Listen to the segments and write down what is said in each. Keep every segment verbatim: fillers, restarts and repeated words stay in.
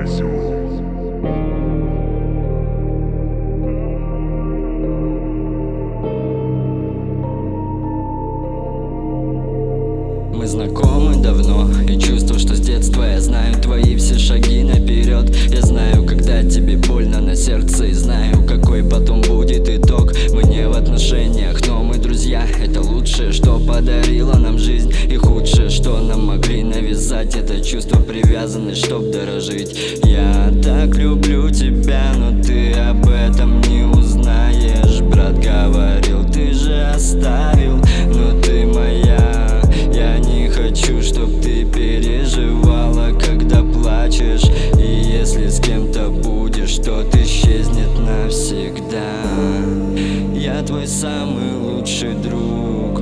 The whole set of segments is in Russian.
Мы знакомы давно, и чувствую, что с детства я знаю твои все шаги наперед. Я знаю, когда тебе больно на сердце, и знаю, какой потом будет итог. Мы не в отношениях, но мы друзья. Это лучшее, что подарила нам жизнь, и худшее, что нам могли навязать. Это чувство привязанности, чтоб дорожить. Я так люблю тебя, но ты об этом не узнаешь. Брат говорил, ты же оставил, но ты моя. Я не хочу, чтоб ты переживала, когда плачешь. И если с кем-то будешь, тот исчезнет навсегда. Я твой самый лучший друг.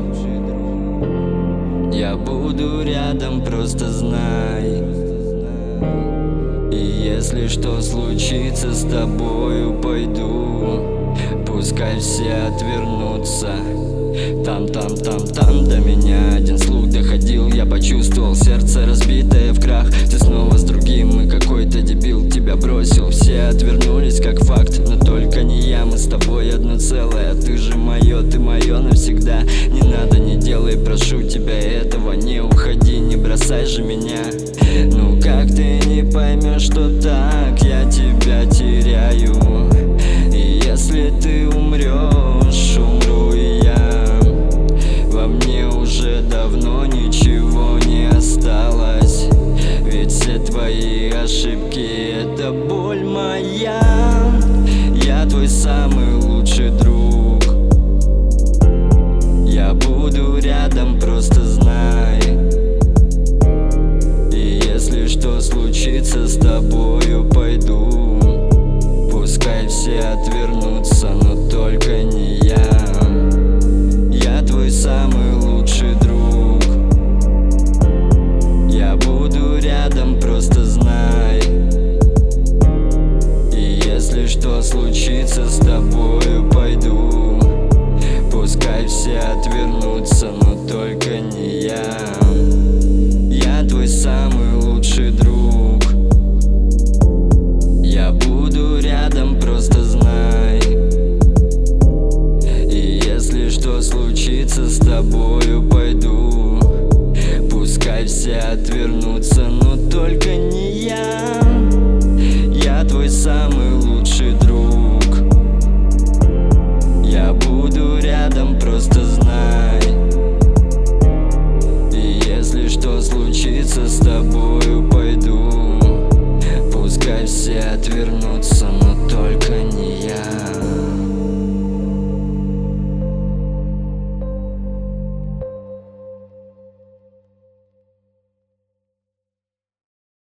Я буду рядом, просто знай. И если что случится с тобою, пойду. Пускай все отвернутся. Там-там-там-там до меня один слух доходил. Я почувствовал сердце разбитое в крах. Ты снова с другим, и какой-то дебил тебя бросил. Все отвернулись как факт, но только не я. Мы с тобой одно целое, ты же мое, ты мое навсегда. Не надо, не делай, прошу тебя этого. Не уходи, не бросай же меня. Ну как ты не поймешь, что так я тебя теряю? И если ты умрешь, умру и я. Во мне уже давно ничего не осталось, ведь все твои ошибки — это боль моя. Я твой самый лучший друг. Я буду рядом, просто знай. И если что случится с тобою, пойду. Пускай все отвернутся, но только не я. Я твой самый лучший друг. Я буду рядом, просто знай. И если что случится с тобою, пойду. Пускай все отвернутся, но только не я. Я твой самый лучший друг. Я буду рядом, просто знай. И если что случится с тобою, пойду. Пускай все отвернутся, но только не я. Я твой самый лучший друг. Я буду рядом, просто знай. И если что случится с